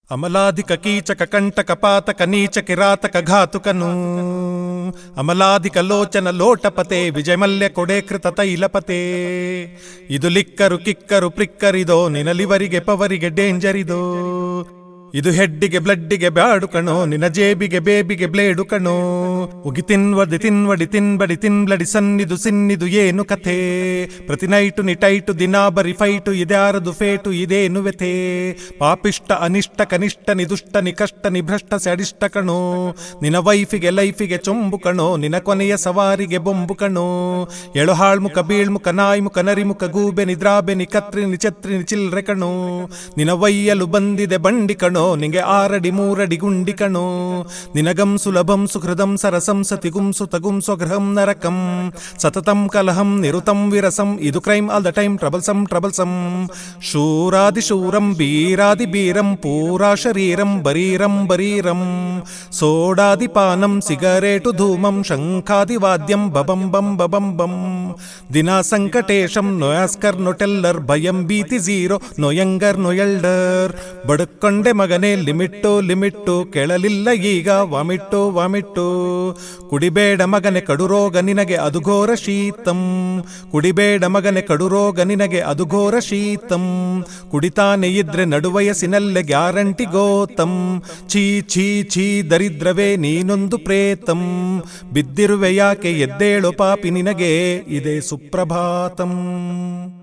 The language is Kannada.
ಅಮಲಾಧಿಕ ಕೀಚಕ ಕಂಟಕ ಪಾತಕ ನೀಚ ಕಿರಾತಕ ಘಾತುಕನು ಅಮಲಾಧಿಕ ಲೋಚನ ಲೋಟಪತೆ ವಿಜಯಮಲ್ಯ ಕೊಡೇಕೃತ ತೈಲಪತೆ. ಇದು ಲಿಕ್ಕರು ಕಿಕ್ಕರು ಪ್ರಿಕ್ಕರಿದೋ ನಿನಲಿವರಿಗೆ ಪವರಿಗೆ ಡೇಂಜರಿದೋ. ಇದು ಹೆಡ್ಡಿಗೆ ಬ್ಲಡ್ಡಿಗೆ ಬ್ಯಾಡು ಕಣೋ ನಿನ್ನ ಜೇಬಿಗೆ ಬೇಬಿಗೆ ಬ್ಲೇಡು ಕಣೋ. ಉಗಿ ತಿನ್ವಡಿ ತಿನ್ವಡಿ ತಿನ್ಬಡಿ ತಿನ್ಬ್ಲಡಿ ಸನ್ನಿದು ಸಿನ್ನಿದು ಏನು ಕಥೆ. ಪ್ರತಿ ನೈಟು ನಿ ಟೈಟು ದಿನಾ ಬರಿ ಫೈಟು ಇದ್ಯಾರದು ಫೇಟು ಇದೇನು ವ್ಯಥೆ. ಪಾಪಿಷ್ಟ ಅನಿಷ್ಟ ಕನಿಷ್ಠ ನಿ ದುಷ್ಟ ನಿ ಕಷ್ಟ ನಿ ಭ್ರಷ್ಟ ಸಡಿಷ್ಟ ಕಣೋ. ನಿನ್ನ ವೈಫಿಗೆ ಲೈಫಿಗೆ ಚೊಂಬು ಕಣೋ ನಿನ್ನ ಕೊನೆಯ ಸವಾರಿಗೆ ಬೊಂಬು ಕಣೋ. ಎಳು ಹಾಳ್ಮುಖ ಬೀಳ್ಮುಖ ನಾಯ್ಮುಖ ನರಿಮುಖ ಗೂಬೆ ನಿದ್ರಾಬೆ ನಿ ಕತ್ರಿ ನಿ ಛತ್ರಿ ನಿ ಚಿಲ್ರೆ ಕಣೋ. ನಿನ್ನ ವೈಯಲು ಬಂದಿದೆ ಬಂಡಿ ಕಣೋ ನಿಂಗೆ 6 ಅಡಿ 3 ಅಡಿ ಗುಂಡಿ ಕಣೋ. ನಿನಗಂ ಸುಲಭಂ ಸುಹೃದಂ ಸರಸಂ ಸತಿಗುಂ ಸುತಗುಂ ಸ್ವಗೃಹಂ ನರಕಂ ಸತತಂ ಕಲಹಂ ನಿರುತಂ ವಿರಸಂ. ಇದು crime all the time troublesome troublesome. ಶೂರಾದಿ ಶೂರಂ ಬೀರಾದಿ ಬೀರಂ ಪೂರಾ ಶರೀರಂ ಬರೀರಂ ಬರೀರಂ. ಸೋಡಾದಿ ಪಾನಂ ಸಿಗರೇಟು ಧೂಮಂ ಶಂಖಾದಿ ವಾದ್ಯಂ ಬಬಂ ಬಂ ಬಬಂ ಬಂ. ದಿನಾ ಸಂಕಟೇಶಂ ನೋಯಾಸ್ಕರ್ ನೊಟೆಲ್ಲರ್ ಭಯಂ ಭೀತಿ ಝೀರೋ ನೋಯಂಗರ್ ನೋಯಲ್ಡರ್. ಬಡುಕೊಂಡೆ ಮಗನೇ ಲಿಮಿಟ್ಟು ಲಿಮಿಟ್ಟು ಕೆಳಲಿಲ್ಲ ಈಗ ವಾಮಿಟ್ಟು ವಾಮಿಟ್ಟು. ಕುಡಿಬೇಡ ಮಗನೆ ಕಡುರೋಗ ನಿನಗೆ ಅದು ಘೋರ ಶೀತಂ. ಕುಡಿಬೇಡ ಮಗನೆ ಕಡುರೋಗ ನಿನಗೆ ಅದು ಘೋರ ಶೀತಂ. ಕುಡಿತಾನೆ ಇದ್ರೆ ನಡುವಯಸ್ಸಿನಲ್ಲೇ ಗ್ಯಾರಂಟಿ ಗೋತಂ. ಛೀ ಛೀ ಛೀ ದರಿದ್ರವೇ ನೀನೊಂದು ಪ್ರೇತಂ. ಬಿದ್ದಿರುವೆ ಯಾಕೆ ಎದ್ದೇಳು ಪಾಪಿ ನಿನಗೆ ಇದೇ ಸುಪ್ರಭಾತಂ.